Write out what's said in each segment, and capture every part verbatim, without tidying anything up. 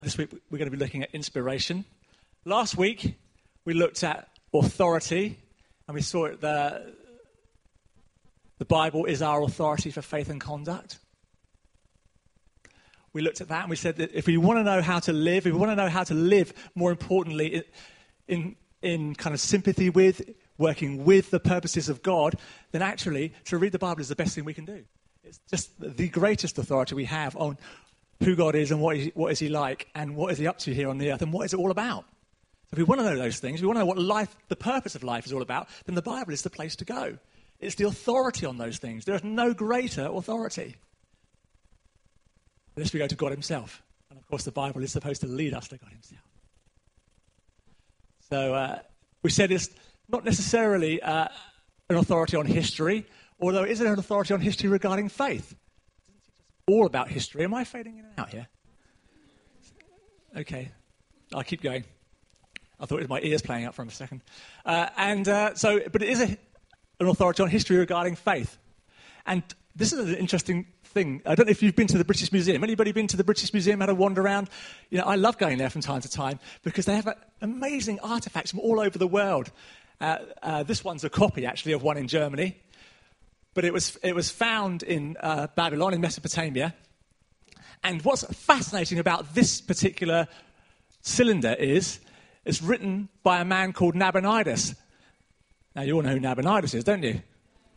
This week we're going to be looking at inspiration. Last week we looked at authority, and we saw it there. The Bible is our authority for faith and conduct. We looked at that and we said that if we want to know how to live, if we want to know how to live, more importantly, in, in kind of sympathy with, working with the purposes of God, then actually to read the Bible is the best thing we can do. It's just the greatest authority we have on who God is and what is, what is he like and what is he up to here on the earth and what is it all about. So if we want to know those things, if we want to know what life, the purpose of life is all about, then the Bible is the place to go. It's the authority on those things. There is no greater authority. Unless we go to God himself. And of course the Bible is supposed to lead us to God himself. So uh, we said it's not necessarily uh, an authority on history, although it is an authority on history regarding faith. All about history. Am I fading in and out here? Okay, I'll keep going. I thought it was my ears playing up for a second. Uh, and uh, so, but it is a, an authority on history regarding faith. And this is an interesting thing. I don't know if you've been to the British Museum. Anybody been to the British Museum, had a wander around? You know, I love going there from time to time because they have uh, amazing artifacts from all over the world. Uh, uh, this one's a copy, actually, of one in Germany. But it was it was found in uh, Babylon, in Mesopotamia. And what's fascinating about this particular cylinder is it's written by a man called Nabonidus. Now, you all know who Nabonidus is, don't you?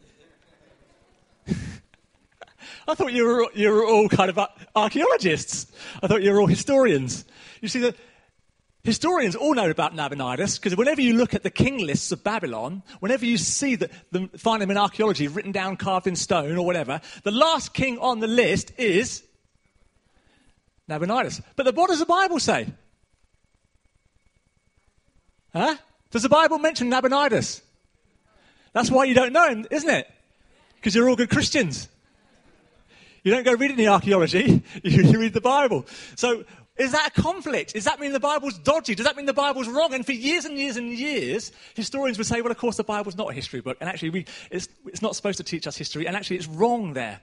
I thought you were you were all kind of archaeologists. I thought you were all historians. You see, the historians all know about Nabonidus because whenever you look at the king lists of Babylon, whenever you see the, the, find them in archaeology, written down, carved in stone or whatever, the last king on the list is Nabonidus. But the, what does the Bible say? Huh? Does the Bible mention Nabonidus? That's why you don't know him, isn't it? Because you're all good Christians. You don't go read any archaeology, you read the Bible. So is that a conflict? Does that mean the Bible's dodgy? Does that mean the Bible's wrong? And for years and years and years, historians would say, well, of course, the Bible's not a history book. And actually, we, it's, it's not supposed to teach us history. And actually, it's wrong there.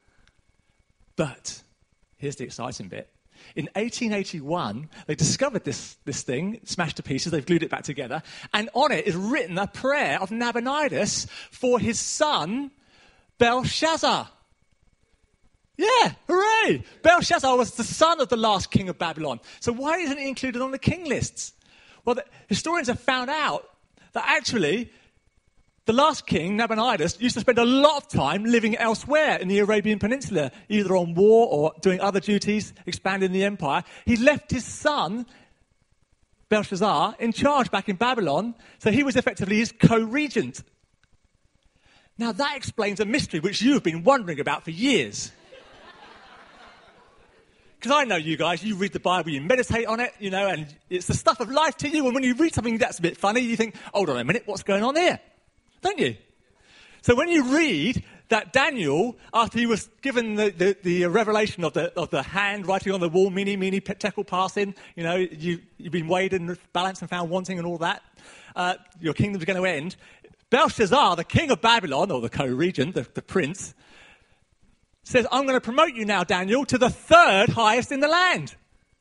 But here's the exciting bit. In eighteen eighty-one, they discovered this, this thing, smashed to pieces. They've glued it back together. And on it is written a prayer of Nabonidus for his son, Belshazzar. Yeah, hooray! Belshazzar was the son of the last king of Babylon. So why isn't he included on the king lists? Well, the historians have found out that actually the last king, Nabonidus, used to spend a lot of time living elsewhere in the Arabian Peninsula, either on war or doing other duties, expanding the empire. He left his son, Belshazzar, in charge back in Babylon, so he was effectively his co-regent. Now that explains a mystery which you've been wondering about for years. Because I know you guys, you read the Bible, you meditate on it, you know, and it's the stuff of life to you. And when you read something that's a bit funny, you think, hold on a minute, what's going on here? Don't you? So when you read that Daniel, after he was given the, the, the revelation of the of the hand writing on the wall, mene, mene, tekel, parsin, you know, you, you've been weighed and balanced and found wanting and all that, uh, your kingdom's going to end. Belshazzar, the king of Babylon, or the co-regent, the, the prince, says, I'm going to promote you now, Daniel, to the third highest in the land.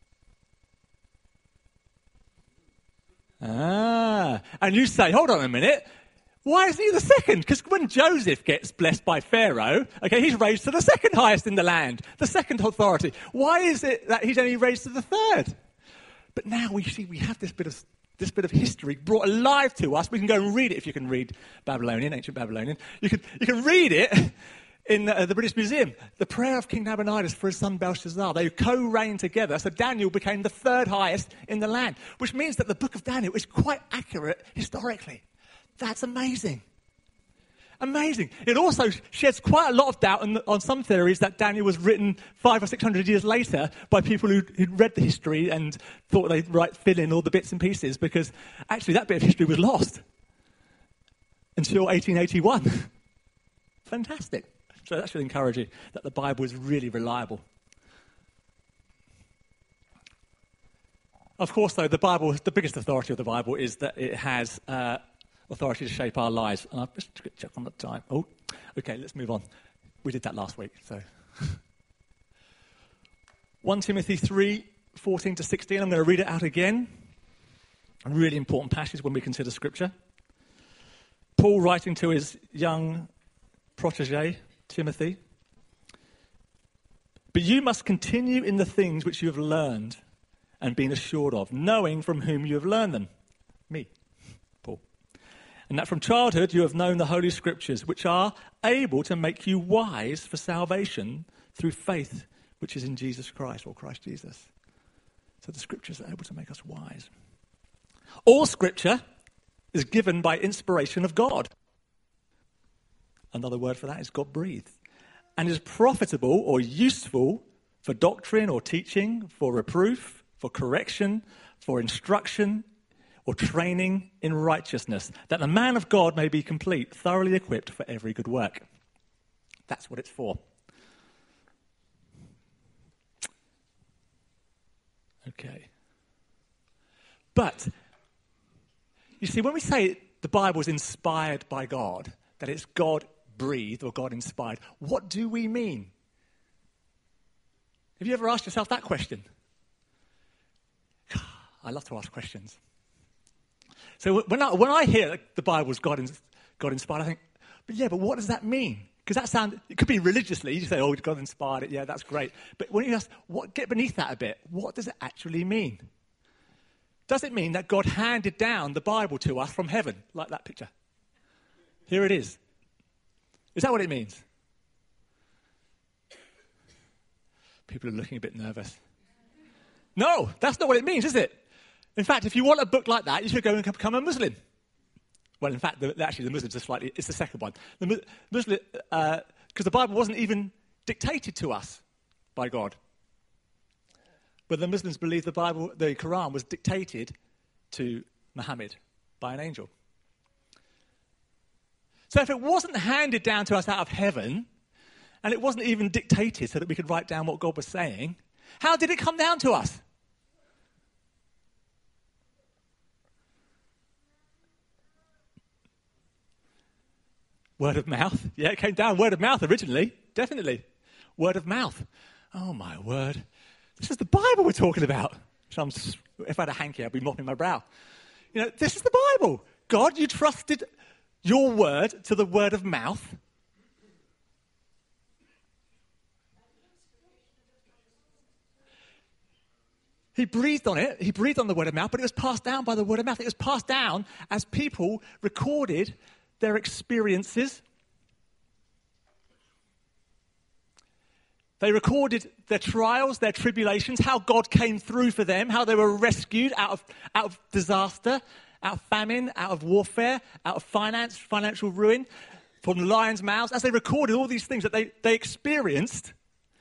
Ah, and you say, hold on a minute, why isn't he the second? Because when Joseph gets blessed by Pharaoh, okay, he's raised to the second highest in the land, the second authority. Why is it that he's only raised to the third? But now we see we have this bit of this bit of history brought alive to us. We can go and read it if you can read Babylonian, ancient Babylonian. You can you can read it in uh, the British Museum. The prayer of King Nabonidus for his son Belshazzar. They co-reigned together, so Daniel became the third highest in the land, which means that the book of Daniel is quite accurate historically. That's amazing. Amazing. It also sheds quite a lot of doubt on, on some theories that Daniel was written five or six hundred years later by people who, who'd read the history and thought they'd write, fill in all the bits and pieces, because actually that bit of history was lost until eighteen eighty-one. Fantastic. So that should encourage you that the Bible is really reliable. Of course, though, the Bible, the biggest authority of the Bible is that it has uh, authority to shape our lives. And I've just check on the time. Oh, okay, let's move on. We did that last week. So, First Timothy three, fourteen to sixteen. I'm going to read it out again. A really important passage when we consider Scripture. Paul writing to his young protege, Timothy. But you must continue in the things which you have learned and been assured of, knowing from whom you have learned them. Me, Paul. And that from childhood you have known the Holy Scriptures, which are able to make you wise for salvation through faith, which is in Jesus Christ, or Christ Jesus. So the Scriptures are able to make us wise. All Scripture is given by inspiration of God. Another word for that is God-breathed. And is profitable or useful for doctrine or teaching, for reproof, for correction, for instruction, or training in righteousness, that the man of God may be complete, thoroughly equipped for every good work. That's what it's for. Okay. But, you see, when we say the Bible is inspired by God, that it's God-breathed or God-inspired, what do we mean? Have you ever asked yourself that question? I love to ask questions. So when I, when I hear the Bible's God, God-inspired, I think, but yeah, but what does that mean? Because that sound, it could be religiously. You say, oh, God inspired it. Yeah, that's great. But when you ask, what, get beneath that a bit. What does it actually mean? Does it mean that God handed down the Bible to us from heaven, like that picture? Here it is. Is that what it means? People are looking a bit nervous. No, that's not what it means, is it? In fact, if you want a book like that, you should go and become a Muslim. Well, in fact, the, actually, the Muslims are slightly, it's the second one. The Muslim, because uh, the Bible wasn't even dictated to us by God. But the Muslims believe the Bible, the Quran, was dictated to Muhammad by an angel. So if it wasn't handed down to us out of heaven, and it wasn't even dictated so that we could write down what God was saying, how did it come down to us? Word of mouth. Yeah, it came down word of mouth originally. Definitely. Word of mouth. Oh, my word. This is the Bible we're talking about. So I'm, if I had a hanky, I'd be mopping my brow. You know, this is the Bible. God, you trusted your word to the word of mouth. He breathed on it. He breathed on the word of mouth, but it was passed down by the word of mouth. It was passed down as people recorded their experiences. They recorded their trials, their tribulations, how God came through for them, how they were rescued out of, out of disaster, out of famine, out of warfare, out of finance, financial ruin, from the lions' mouths. As they recorded all these things that they, they experienced,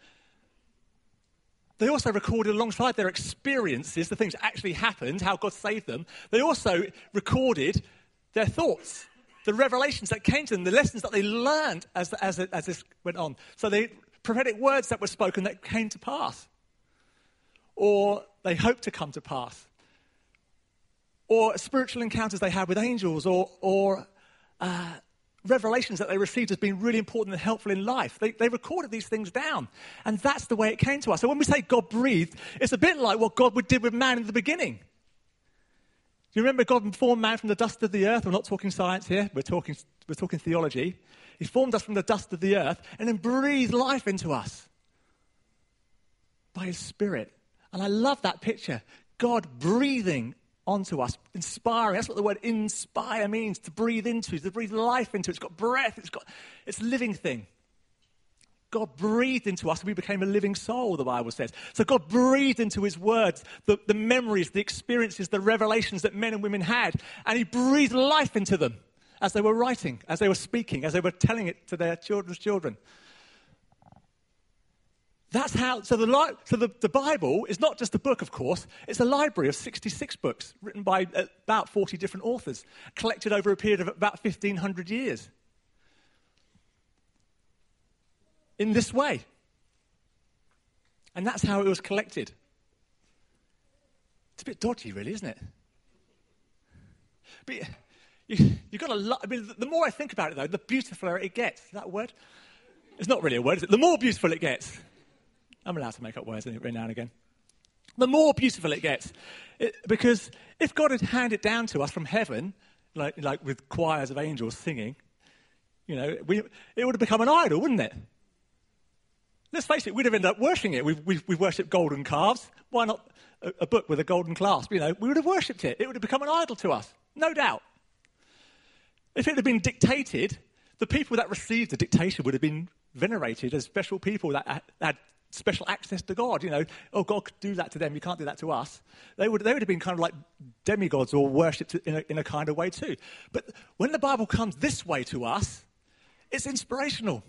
they also recorded alongside their experiences, the things that actually happened, how God saved them. They also recorded their thoughts, the revelations that came to them, the lessons that they learned as, as, as this went on. So they prophetic words that were spoken that came to pass, or they hoped to come to pass, or spiritual encounters they had with angels, or, or uh, revelations that they received as being really important and helpful in life. They, they recorded these things down, and that's the way it came to us. So when we say God breathed, it's a bit like what God did with man in the beginning. Do you remember God formed man from the dust of the earth? We're not talking science here. We're talking, we're talking theology. He formed us from the dust of the earth and then breathed life into us by his Spirit. And I love that picture. God breathing onto us, inspiring. That's what the word inspire means, to breathe into, to breathe life into. It's got breath. It's got, it's a living thing. God breathed into us and we became a living soul, the Bible says. So God breathed into his words, the, the memories, the experiences, the revelations that men and women had. And he breathed life into them as they were writing, as they were speaking, as they were telling it to their children's children. That's how, so, the, li- so the, the Bible is not just a book, of course. It's a library of sixty-six books written by about forty different authors, collected over a period of about fifteen hundred years. In this way. And that's how it was collected. It's a bit dodgy, really, isn't it? But you, you've got to lo- I mean, the more I think about it, though, the beautifuler it gets. Is that a word? It's not really a word, is it? The more beautiful it gets. I'm allowed to make up words every now and again. the more beautiful it gets. It, because if God had handed down to us from heaven, like, like with choirs of angels singing, you know, we, it would have become an idol, wouldn't it? Let's face it, we'd have ended up worshipping it. We've, we've, we've worshipped golden calves. Why not a, a book with a golden clasp? You know, we would have worshipped it. It would have become an idol to us, no doubt. If it had been dictated, the people that received the dictation would have been venerated as special people that had special access to God. You know, oh, God could do that to them. You can't do that to us. They would, they would have been kind of like demigods or worshipped in a, in a kind of way too. But when the Bible comes this way to us, it's inspirational.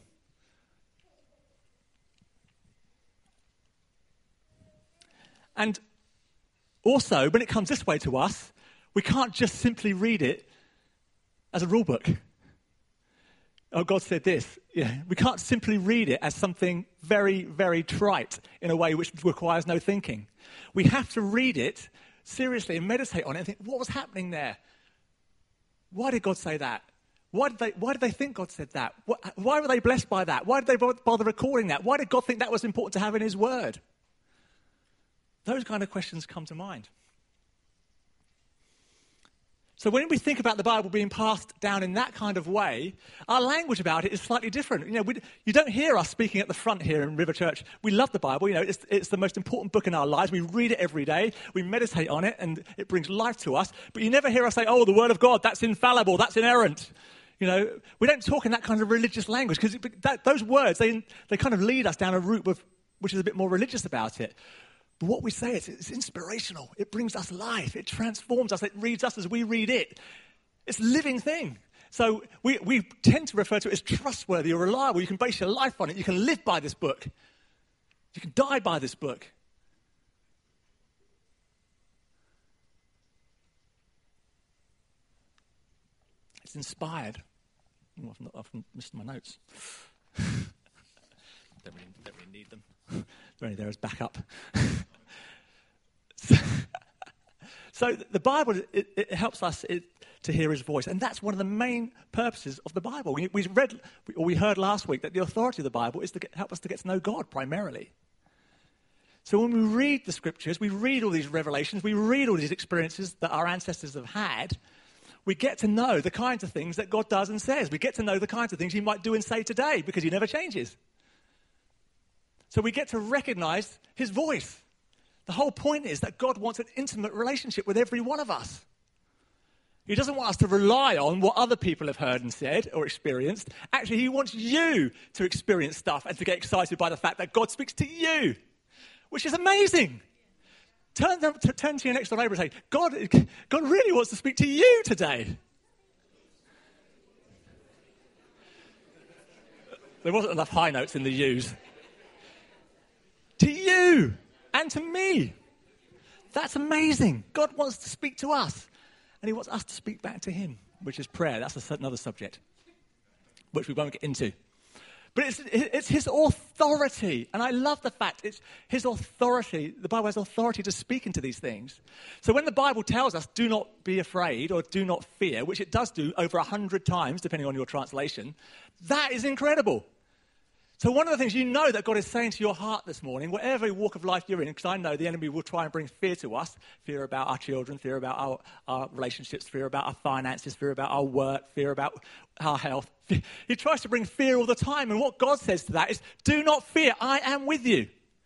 And also, when it comes this way to us, we can't just simply read it as a rule book. Oh, God said this. Yeah, we can't simply read it as something very, very trite in a way which requires no thinking. We have to read it seriously and meditate on it and think, what was happening there? Why did God say that? Why did they, why did they think God said that? Why were they blessed by that? Why did they bother recording that? Why did God think that was important to have in his word? Those kind of questions come to mind. So when we think about the Bible being passed down in that kind of way, our language about it is slightly different. You know, we, you don't hear us speaking at the front here in River Church. We love the Bible. You know, it's, it's the most important book in our lives. We read it every day. We meditate on it, and it brings life to us. But you never hear us say, oh, the Word of God, that's infallible, that's inerrant. You know, we don't talk in that kind of religious language, because those words, they, they kind of lead us down a route of, which is a bit more religious about it. But what we say is it's inspirational. It brings us life. It transforms us. It reads us as we read it. It's a living thing. So we, we tend to refer to it as trustworthy or reliable. You can base your life on it. You can live by this book. You can die by this book. It's inspired. Oh, I've, not, I've missed my notes. don't, really, don't really need them. They're only there as backup. so, so the Bible, it, it helps us it, to hear his voice. And that's one of the main purposes of the Bible. We, we read, or we heard last week that the authority of the Bible is to get, help us to get to know God primarily. So when we read the scriptures, we read all these revelations, we read all these experiences that our ancestors have had, we get to know the kinds of things that God does and says. We get to know the kinds of things he might do and say today, because he never changes. So we get to recognize his voice. The whole point is that God wants an intimate relationship with every one of us. He doesn't want us to rely on what other people have heard and said or experienced. Actually, he wants you to experience stuff and to get excited by the fact that God speaks to you, which is amazing. Turn, turn to your next door neighbor and say, God, God really wants to speak to you today. There wasn't enough high notes in the U's. To you and to me. That's amazing. God wants to speak to us. And he wants us to speak back to him, which is prayer. That's another subject, which we won't get into. But it's, it's his authority. And I love the fact it's his authority. The Bible has authority to speak into these things. So when the Bible tells us, do not be afraid or do not fear, which it does do over a hundred times, depending on your translation, that is incredible. So one of the things you know that God is saying to your heart this morning, whatever walk of life you're in, because I know the enemy will try and bring fear to us, fear about our children, fear about our, our relationships, fear about our finances, fear about our work, fear about our health. He tries to bring fear all the time. And what God says to that is, do not fear, I am with you.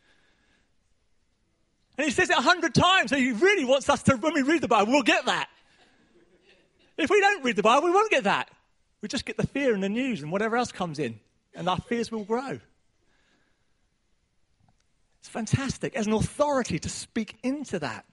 And he says it a hundred times. So he really wants us to, when we read the Bible, we'll get that. If we don't read the Bible, we won't get that. We just get the fear and the news and whatever else comes in. And our fears will grow. It's fantastic as an authority to speak into that.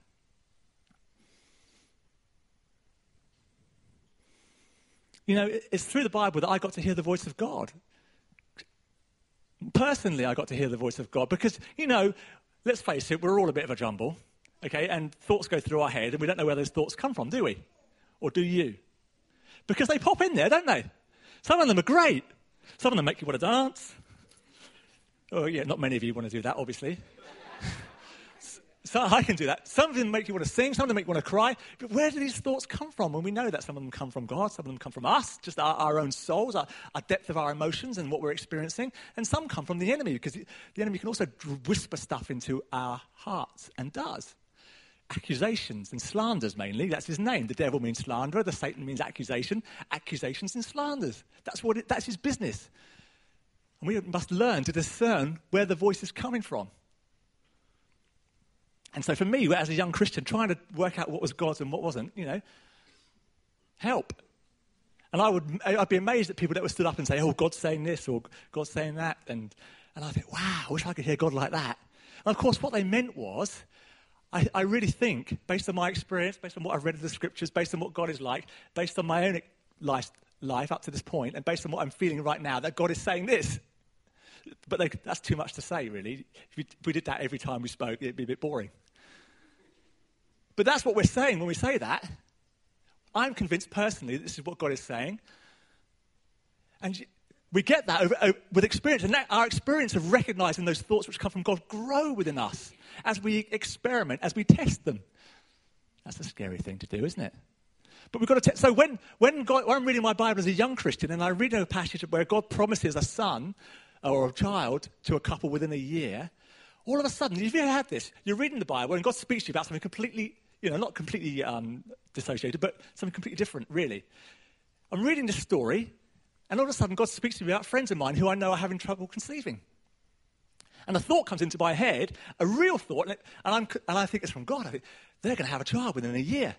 You know, it's through the Bible that I got to hear the voice of God. Personally, I got to hear the voice of God because, you know, let's face it, we're all a bit of a jumble, okay? And thoughts go through our head and we don't know where those thoughts come from, do we? Or do you? Because they pop in there, don't they? Some of them are great. Some of them make you want to dance. Oh, yeah, not many of you want to do that, obviously. So I can do that. Some of them make you want to sing, some of them make you want to cry. But where do these thoughts come from? When we know that some of them come from God, some of them come from us, just our, our own souls, our, our depth of our emotions and what we're experiencing. And some come from the enemy, because the, the enemy can also whisper stuff into our hearts, and does. Accusations and slanders mainly. That's his name. The devil means slanderer. The Satan means accusation. Accusations and slanders. That's what. It, that's his business. And we must learn to discern where the voice is coming from. And so for me, as a young Christian, trying to work out what was God's and what wasn't, you know, help. And I would, I'd be amazed at people that would stood up and say, oh, God's saying this or God's saying that. And, and I think, wow, I wish I could hear God like that. And of course, what they meant was, I, I really think, based on my experience, based on what I've read of the scriptures, based on what God is like, based on my own life, life up to this point, and based on what I'm feeling right now, that God is saying this. But they, that's too much to say, really. If we, if we did that every time we spoke, it'd be a bit boring. But that's what we're saying when we say that. I'm convinced personally that this is what God is saying. And we get that over, over, with experience. And that, our experience of recognizing those thoughts which come from God grow within us as we experiment, as we test them. That's a scary thing to do, isn't it? But we've got to test. So when, when, God, when I'm reading my Bible as a young Christian and I read a passage where God promises a son or a child to a couple within a year, all of a sudden, have you ever had this? You're reading the Bible and God speaks to you about something completely, you know, not completely um, dissociated, but something completely different, really. I'm reading this story, and all of a sudden God speaks to me about friends of mine who I know are having trouble conceiving. And a thought comes into my head, a real thought, and, it, and, I'm, and I think it's from God. I think, they're going to have a child within a year.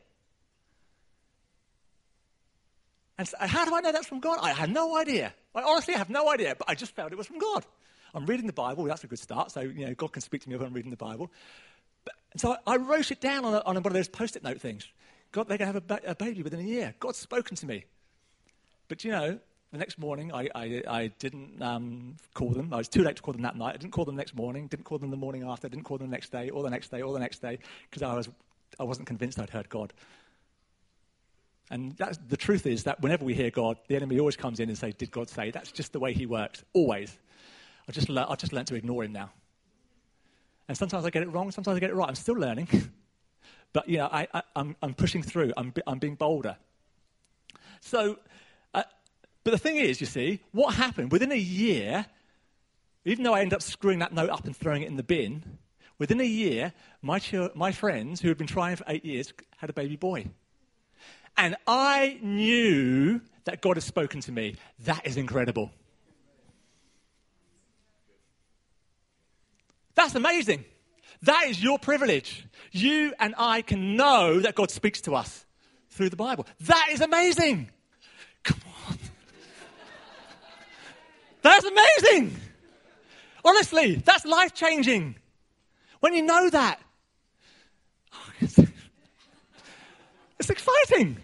And so how do I know that's from God? I have no idea. I honestly have no idea, but I just felt it was from God. I'm reading the Bible. That's a good start. So, you know, God can speak to me when I'm reading the Bible. But, so I, I wrote it down on, a, on one of those Post-it note things. God, they're going to have a, ba- a baby within a year. God's spoken to me. But, you know, the next morning, I, I, I didn't um, call them. I was too late to call them that night. I didn't call them the next morning. Didn't call them the morning after. Didn't call them the next day, or the next day, or the next day, because I, was, I wasn't convinced I'd heard God. And that's, the truth is that whenever we hear God, the enemy always comes in and says, did God say? That's just the way he works, always. I just le- I just learned to ignore him now. And sometimes I get it wrong, sometimes I get it right. I'm still learning. But, you know, I, I, I'm, I'm pushing through. I'm, I'm being bolder. So, uh, but the thing is, you see, what happened? Within a year, even though I ended up screwing that note up and throwing it in the bin, within a year, my, ch- my friends, who had been trying for eight years, had a baby boy. And I knew that God had spoken to me. That is incredible. That's amazing. That is your privilege. You and I can know that God speaks to us through the Bible. That is amazing. Come on. That's amazing. Honestly, that's life-changing. When you know that. It's, it's exciting.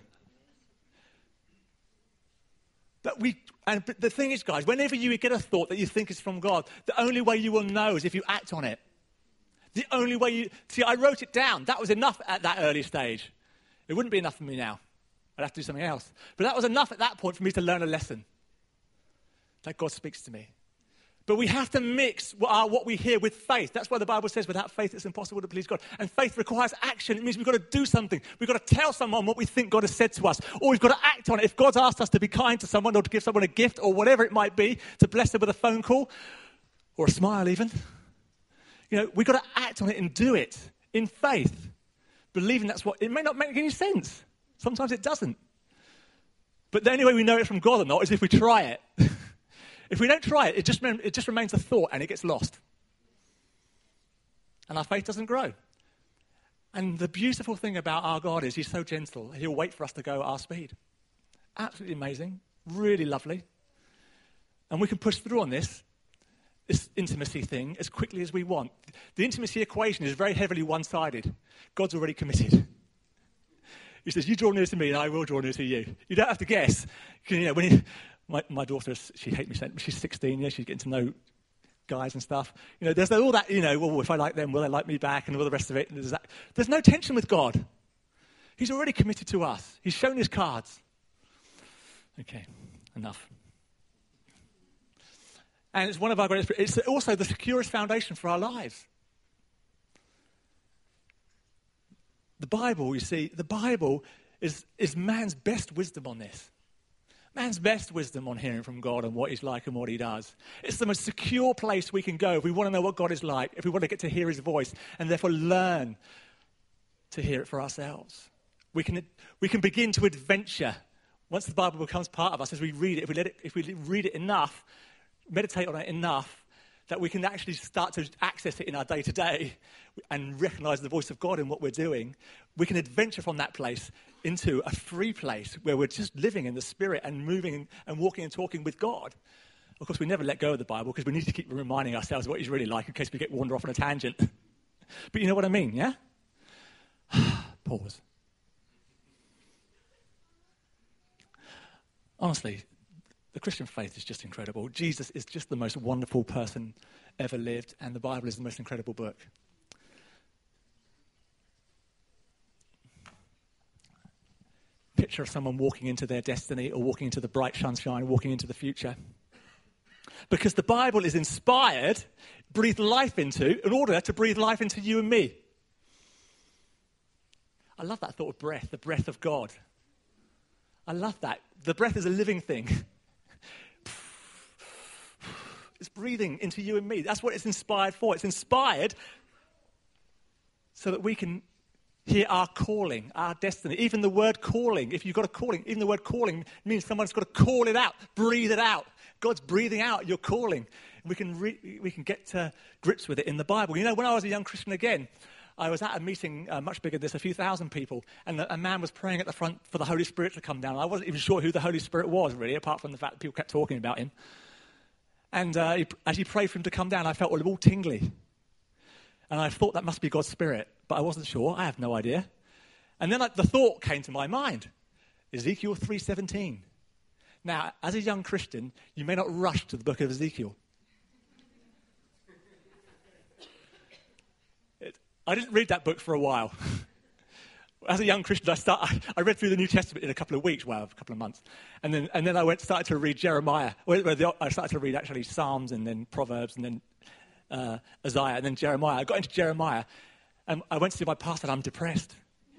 But we... And the thing is, guys, whenever you get a thought that you think is from God, the only way you will know is if you act on it. The only way you... See, I wrote it down. That was enough at that early stage. It wouldn't be enough for me now. I'd have to do something else. But that was enough at that point for me to learn a lesson. That God speaks to me. But we have to mix what, our, what we hear with faith. That's why the Bible says without faith it's impossible to please God. And faith requires action. It means we've got to do something. We've got to tell someone what we think God has said to us. Or we've got to act on it. If God's asked us to be kind to someone or to give someone a gift or whatever it might be, to bless them with a phone call or a smile even. You know, we've got to act on it and do it in faith. Believing that's what... It may not make any sense. Sometimes it doesn't. But the only way we know it's from God or not is if we try it. If we don't try it, it just, it just remains a thought and it gets lost. And our faith doesn't grow. And the beautiful thing about our God is he's so gentle. He'll wait for us to go at our speed. Absolutely amazing. Really lovely. And we can push through on this, this intimacy thing as quickly as we want. The intimacy equation is very heavily one-sided. God's already committed. He says, you draw near to me and I will draw near to you. You don't have to guess. You know, when you... My, my daughter, she hates me saying, she's sixteen, yeah, she's getting to know guys and stuff. You know, there's all that, you know, well, if I like them, will they like me back, and all the rest of it. There's, that. There's no tension with God. He's already committed to us. He's shown his cards. Okay, enough. And it's one of our greatest, it's also the securest foundation for our lives. The Bible, you see, the Bible is, is man's best wisdom on this. Man's best wisdom on hearing from God and what he's like and what he does. It's the most secure place we can go if we want to know what God is like, if we want to get to hear his voice and therefore learn to hear it for ourselves. We can, we can begin to adventure once the Bible becomes part of us as we read it. If we let it, if we read it enough, meditate on it enough, that we can actually start to access it in our day-to-day and recognize the voice of God in what we're doing. We can adventure from that place into a free place where we're just living in the Spirit and moving and walking and talking with God. Of course, we never let go of the Bible because we need to keep reminding ourselves what he's really like in case we get wander off on a tangent. But you know what I mean, yeah? Pause. Honestly, the Christian faith is just incredible. Jesus is just the most wonderful person ever lived, and the Bible is the most incredible book. Picture of someone walking into their destiny or walking into the bright sunshine, walking into the future. Because the Bible is inspired, breathed life into, in order to breathe life into you and me. I love that thought of breath, the breath of God. I love that. The breath is a living thing. It's breathing into you and me. That's what it's inspired for. It's inspired so that we can hear our calling, our destiny. Even the word calling, if you've got a calling, even the word calling means someone's got to call it out, breathe it out. God's breathing out your calling. We can re- we can get to grips with it in the Bible. You know, when I was a young Christian again, I was at a meeting uh, much bigger than this, a few thousand people, and a, a man was praying at the front for the Holy Spirit to come down. I wasn't even sure who the Holy Spirit was, really, apart from the fact that people kept talking about him. And uh, he, as he prayed for him to come down, I felt all tingly. And I thought that must be God's Spirit, but I wasn't sure. I have no idea. And then I, the thought came to my mind, Ezekiel three seventeen. Now, as a young Christian, you may not rush to the book of Ezekiel. It, I didn't read that book for a while. As a young Christian, I, start, I, I read through the New Testament in a couple of weeks, well, a couple of months. And then and then I went started to read Jeremiah. Well, the, I started to read actually Psalms and then Proverbs and then uh, Isaiah and then Jeremiah. I got into Jeremiah and I went to see my pastor and I'm depressed.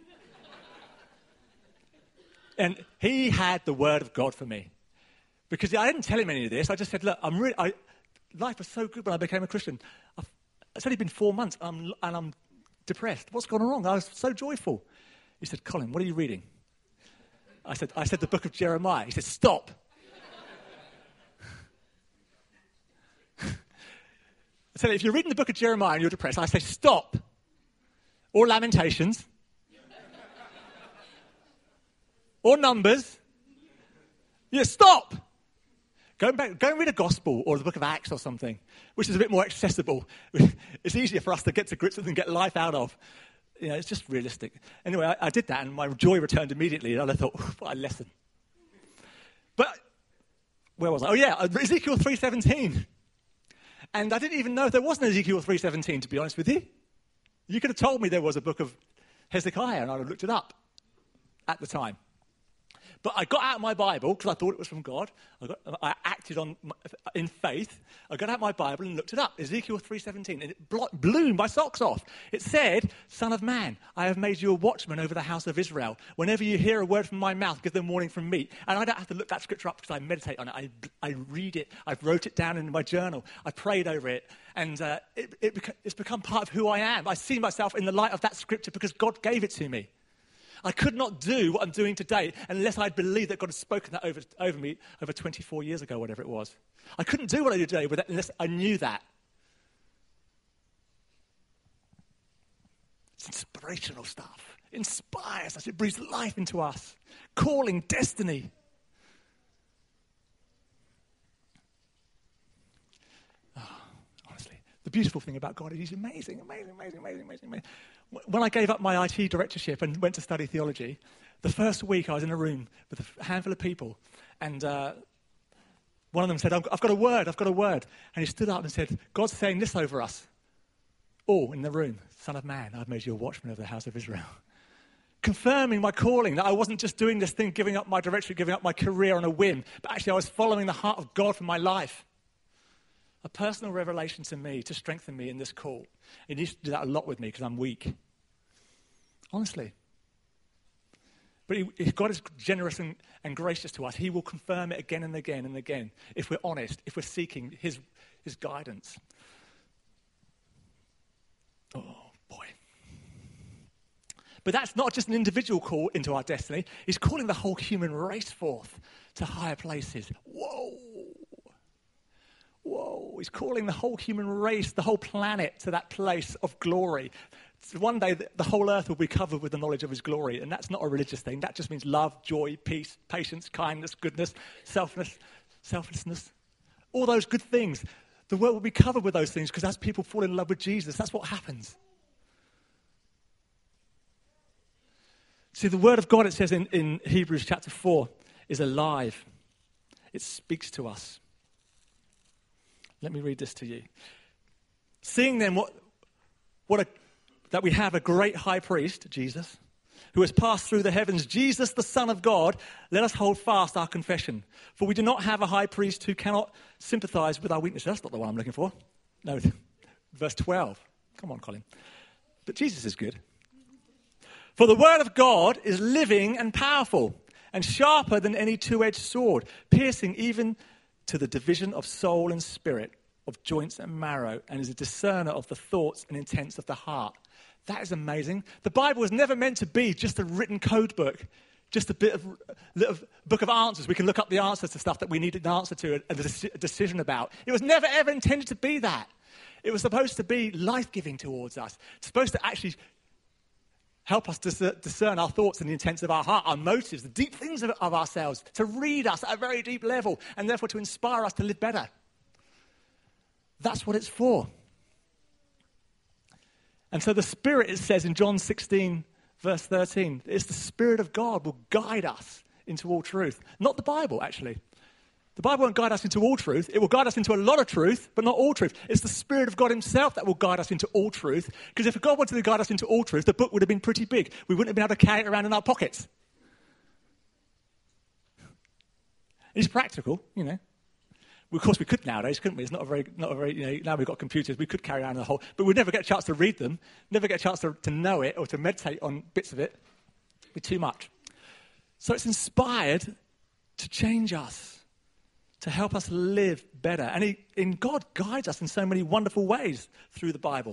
And he had the word of God for me. Because I didn't tell him any of this. I just said, look, I'm really, I, life was so good when I became a Christian. I've, it's only been four months and I'm, and I'm depressed. What's gone wrong? I was so joyful. He said, Colin, what are you reading? I said, I said the book of Jeremiah. He said, stop. I said, if you're reading the book of Jeremiah and you're depressed, I say, stop. Or Lamentations. Or Numbers. Yeah, stop. Go back, go and read a gospel or the book of Acts or something, which is a bit more accessible. It's easier for us to get to grips with and get life out of. You know, it's just realistic. Anyway, I, I did that and my joy returned immediately. And I thought, what a lesson. But where was I? Oh, yeah, Ezekiel three seventeen. And I didn't even know if there was an Ezekiel three seventeen, to be honest with you. You could have told me there was a book of Hezekiah and I would have looked it up at the time. But I got out my Bible because I thought it was from God. I, got, I acted on in faith. I got out my Bible and looked it up, Ezekiel three seventeen, and it blew my socks off. It said, Son of man, I have made you a watchman over the house of Israel. Whenever you hear a word from my mouth, give them warning from me. And I don't have to look that scripture up because I meditate on it. I, I read it. I wrote it down in my journal. I prayed over it. And uh, it, it beca- it's become part of who I am. I see myself in the light of that scripture because God gave it to me. I could not do what I'm doing today unless I'd believed that God had spoken that over, over me over twenty-four years ago, whatever it was. I couldn't do what I do today with that unless I knew that. It's inspirational stuff. It inspires us. It breathes life into us. Calling, destiny. Oh, honestly, the beautiful thing about God is he's amazing, amazing, amazing, amazing, amazing, amazing. When I gave up my I T directorship and went to study theology, the first week I was in a room with a handful of people, and uh, one of them said, I've got a word, I've got a word. And he stood up and said, God's saying this over us. All in the room, Son of man, I've made you a watchman over the house of Israel. Confirming my calling, that I wasn't just doing this thing, giving up my directorship, giving up my career on a whim, but actually I was following the heart of God for my life. A personal revelation to me to strengthen me in this call. It needs to do that a lot with me because I'm weak. Honestly. But he, if God is generous and, and gracious to us, he will confirm it again and again and again if we're honest, if we're seeking his, his guidance. Oh, boy. But that's not just an individual call into our destiny. He's calling the whole human race forth to higher places. Whoa. Whoa. He's calling the whole human race, the whole planet, to that place of glory. So one day, the whole earth will be covered with the knowledge of his glory. And that's not a religious thing. That just means love, joy, peace, patience, kindness, goodness, selflessness, selflessness. All those good things. The world will be covered with those things because as people fall in love with Jesus, that's what happens. See, the word of God, it says in, in Hebrews chapter four, is alive. It speaks to us. Let me read this to you. Seeing then what, what a, that we have a great high priest, Jesus, who has passed through the heavens, Jesus, the Son of God, let us hold fast our confession. For we do not have a high priest who cannot sympathize with our weaknesses. That's not the one I'm looking for. No, verse twelve. Come on, Colin. But Jesus is good. For the word of God is living and powerful and sharper than any two-edged sword, piercing even to the division of soul and spirit, of joints and marrow, and is a discerner of the thoughts and intents of the heart. That is amazing. The Bible was never meant to be just a written code book, just a bit of little book of answers. We can look up the answers to stuff that we need an answer to, a, a decision about. It was never, ever intended to be that. It was supposed to be life-giving towards us. It's supposed to actually help us to discern our thoughts and the intents of our heart, our motives, the deep things of, of ourselves, to read us at a very deep level, and therefore to inspire us to live better. That's what it's for. And so the Spirit, it says in John sixteen, verse thirteen, it's the Spirit of God will guide us into all truth. Not the Bible, actually. The Bible won't guide us into all truth. It will guide us into a lot of truth, but not all truth. It's the Spirit of God himself that will guide us into all truth. Because if God wanted to guide us into all truth, the book would have been pretty big. We wouldn't have been able to carry it around in our pockets. It's practical, you know. Of course, we could nowadays, couldn't we? It's not a very, not a very, you know, now we've got computers, we could carry around the whole, but we'd never get a chance to read them, never get a chance to, to know it or to meditate on bits of it. It'd be too much. So it's inspired to change us, to help us live better. And he, in God guides us in so many wonderful ways through the Bible.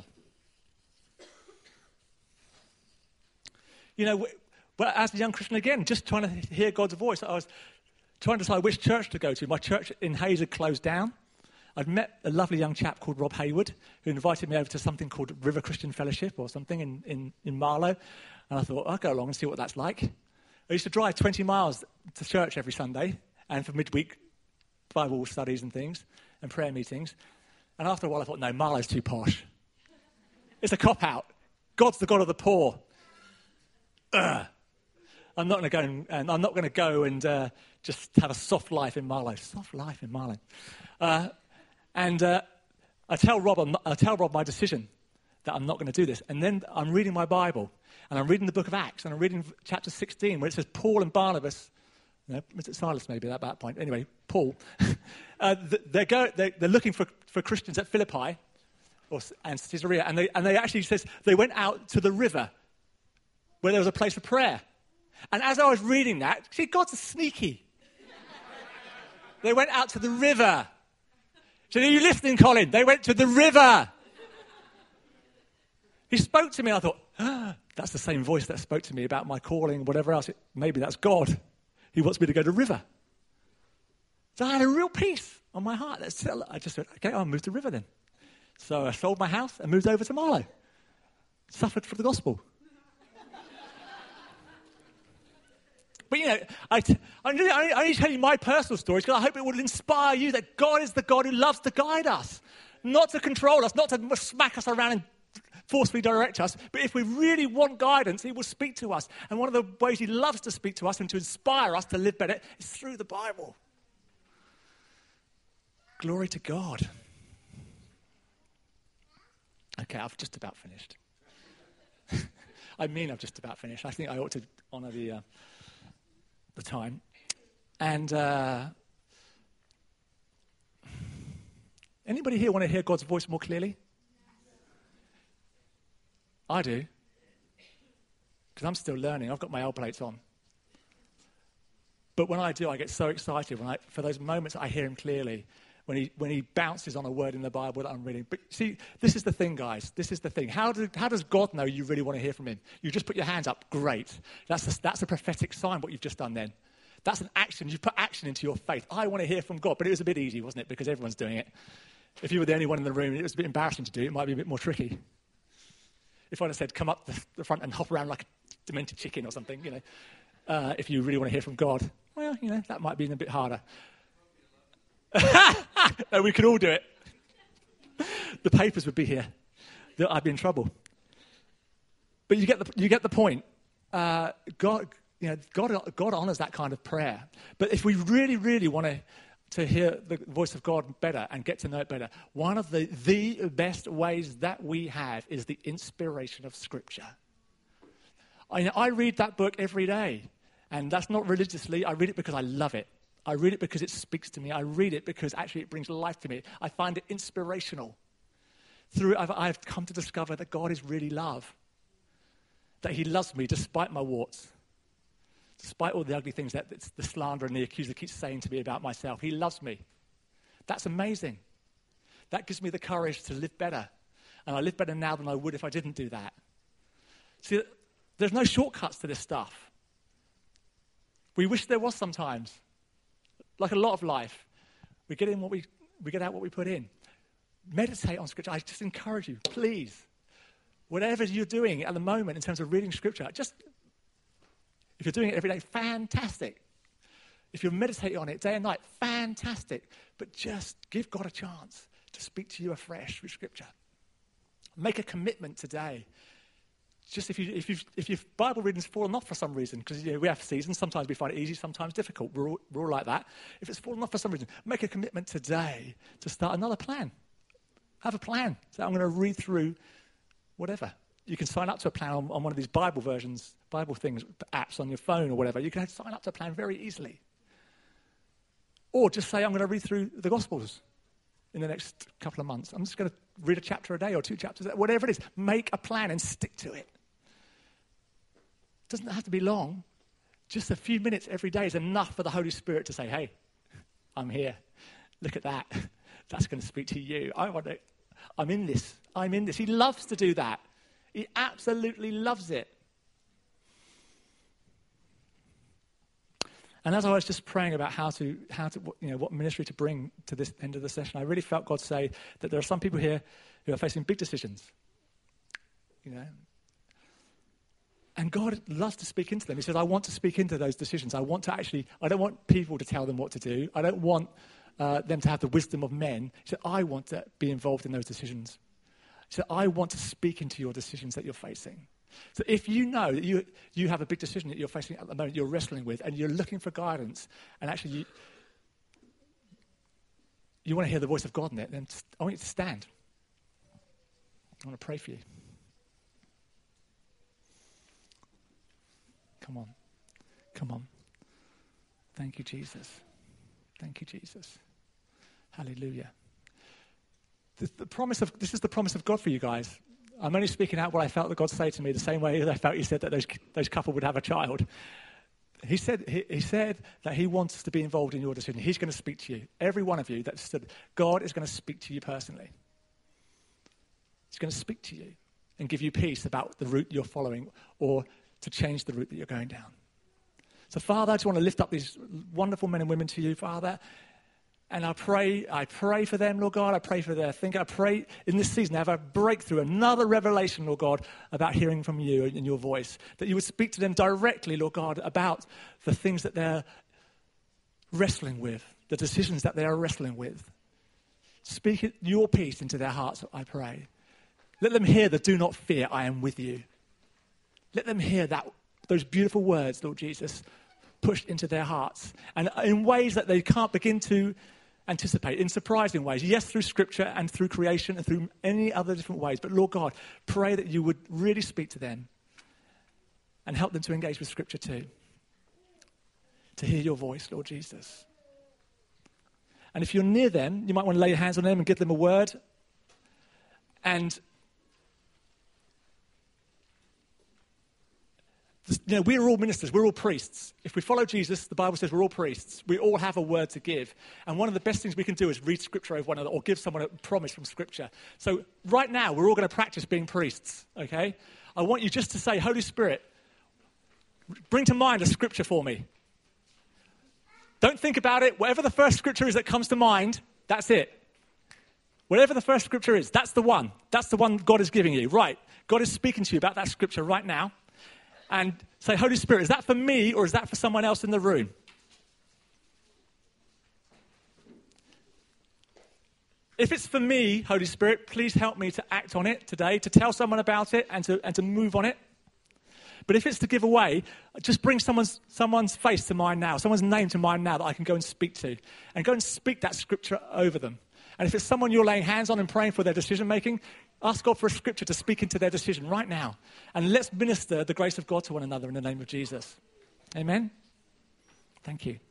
You know, well, as a young Christian, again, just trying to hear God's voice, I was trying to decide which church to go to. My church in Hayes had closed down. I'd met a lovely young chap called Rob Hayward, who invited me over to something called River Christian Fellowship or something in, in, in Marlow. And I thought, I'll go along and see what that's like. I used to drive twenty miles to church every Sunday, and for midweek Bible studies and things, and prayer meetings. And after a while I thought, no, Marlow's too posh. It's a cop-out. God's the God of the poor. Ugh. I'm not going to go and, and I'm not going to go and uh, just have a soft life in Marlow. Soft life in Marlow. Uh, and uh, I tell Rob, I'm not, I tell Rob my decision that I'm not going to do this. And then I'm reading my Bible, and I'm reading the book of Acts, and I'm reading chapter sixteen, where it says Paul and Barnabas. No, was it Silas maybe at that point? Anyway, Paul. uh, they're, go, they're, they're looking for, for Christians at Philippi or, and Caesarea, and they, and they actually says they went out to the river where there was a place for prayer. And as I was reading that, see, God's sneaky. They went out to the river. So are you listening, Colin? They went to the river. He spoke to me, and I thought, ah, that's the same voice that spoke to me about my calling, whatever else. It, maybe that's God. He wants me to go to the river. So I had a real peace on my heart. I just said, okay, I'll move to the river then. So I sold my house and moved over to Marlow. Suffered for the gospel. But, you know, I, t- I, only, I only tell you my personal stories because I hope it will inspire you that God is the God who loves to guide us, not to control us, not to smack us around and forcefully direct us. But if we really want guidance, he will speak to us. And one of the ways he loves to speak to us and to inspire us to live better is through the Bible. Glory to God. Okay, I've just about finished. I mean I've just about finished. I think I ought to honour the... Uh, the time. And uh, anybody here want to hear God's voice more clearly? I do. because I'm still learning. I've got my L plates on. But when I do, I get so excited when I, for those moments I hear him clearly, when he when he bounces on a word in the Bible that I'm reading. But see, this is the thing, guys. This is the thing. How, do, how does God know you really want to hear from him? You just put your hands up. Great. That's a, that's a prophetic sign, what you've just done then. That's an action. You put action into your faith. I want to hear from God. But it was a bit easy, wasn't it? Because everyone's doing it. If you were the only one in the room and it was a bit embarrassing to do, it might be a bit more tricky. If I'd have said, come up the, the front and hop around like a demented chicken or something, you know, uh, if you really want to hear from God, well, you know, that might be a bit harder. No, we could all do it. The papers would be here. I'd be in trouble. But you get the you get the point. Uh, God, you know, God, God honors that kind of prayer. But if we really, really want to to hear the voice of God better and get to know it better, one of the the best ways that we have is the inspiration of Scripture. I, I read that book every day, and that's not religiously. I read it because I love it. I read it because it speaks to me. I read it because actually it brings life to me. I find it inspirational. Through it, I've, I've come to discover that God is really love. That he loves me despite my warts. Despite all the ugly things that the slander and the accuser keeps saying to me about myself. He loves me. That's amazing. That gives me the courage to live better. And I live better now than I would if I didn't do that. See, there's no shortcuts to this stuff. We wish there was sometimes. Like a lot of life, we get in what we we get out what we put in. Meditate on Scripture. I just encourage you, please, whatever you're doing at the moment in terms of reading Scripture, just if you're doing it every day, fantastic. If you're meditating on it day and night, fantastic. But just give God a chance to speak to you afresh with Scripture. Make a commitment today. Just if you if you if your Bible reading's fallen off for some reason, because you know, we have seasons, sometimes we find it easy, sometimes difficult. We're all, we're all like that. If it's fallen off for some reason, make a commitment today to start another plan. Have a plan. So I'm going to read through whatever. You can sign up to a plan on, on one of these Bible versions, Bible things, apps on your phone or whatever. You can sign up to a plan very easily. Or just say, I'm going to read through the Gospels in the next couple of months. I'm just going to read a chapter a day or two chapters a day, whatever it is. Make a plan and stick to it. It doesn't have to be long. Just a few minutes every day is enough for the Holy Spirit to say, hey, I'm here. Look at that. That's going to speak to you. I want to, I'm in this. I'm in this. He loves to do that. He absolutely loves it. And as I was just praying about how to, how to, you know, what ministry to bring to this end of the session, I really felt God say that there are some people here who are facing big decisions. You know, and God loves to speak into them. He says, I want to speak into those decisions. I want to actually, I don't want people to tell them what to do. I don't want uh, them to have the wisdom of men. He said, I want to be involved in those decisions. He said, I want to speak into your decisions that you're facing. So if you know that you you have a big decision that you're facing at the moment, you're wrestling with, and you're looking for guidance, and actually you, you want to hear the voice of God in it, then I want you to stand. I want to pray for you. Come on. Come on. Thank you, Jesus. Thank you, Jesus. Hallelujah. The, the promise of this is the promise of God for you guys. I'm only speaking out what I felt that God said to me, the same way that I felt he said that those those couple would have a child. He said he, he said that he wants us to be involved in your decision. He's going to speak to you. Every one of you that stood, God is going to speak to you personally. He's going to speak to you and give you peace about the route you're following or to change the route that you're going down. So, Father, I just want to lift up these wonderful men and women to you, Father. And I pray, I pray for them, Lord God. I pray for their thinking. I pray in this season to have a breakthrough, another revelation, Lord God, about hearing from you and your voice. That you would speak to them directly, Lord God, about the things that they're wrestling with, the decisions that they are wrestling with. Speak your peace into their hearts, I pray. Let them hear the do not fear, I am with you. Let them hear that those beautiful words, Lord Jesus, pushed into their hearts. And in ways that they can't begin to anticipate, in surprising ways. Yes, through Scripture and through creation and through any other different ways. But Lord God, pray that you would really speak to them and help them to engage with Scripture too. To hear your voice, Lord Jesus. And if you're near them, you might want to lay your hands on them and give them a word. And You know, we're all ministers, we're all priests. If we follow Jesus, the Bible says we're all priests. We all have a word to give. And one of the best things we can do is read Scripture over one another or give someone a promise from Scripture. So right now, we're all going to practice being priests, okay? I want you just to say, Holy Spirit, bring to mind a Scripture for me. Don't think about it. Whatever the first Scripture is that comes to mind, that's it. Whatever the first Scripture is, that's the one. That's the one God is giving you. Right. God is speaking to you about that Scripture right now. And say, Holy Spirit, is that for me or is that for someone else in the room? If it's for me, Holy Spirit, please help me to act on it today, to tell someone about it and to and to move on it. But if it's to give away, just bring someone's someone's face to mind now, someone's name to mind now that I can go and speak to. And go and speak that Scripture over them. And if it's someone you're laying hands on and praying for their decision-making, ask God for a Scripture to speak into their decision right now. And let's minister the grace of God to one another in the name of Jesus. Amen? Thank you.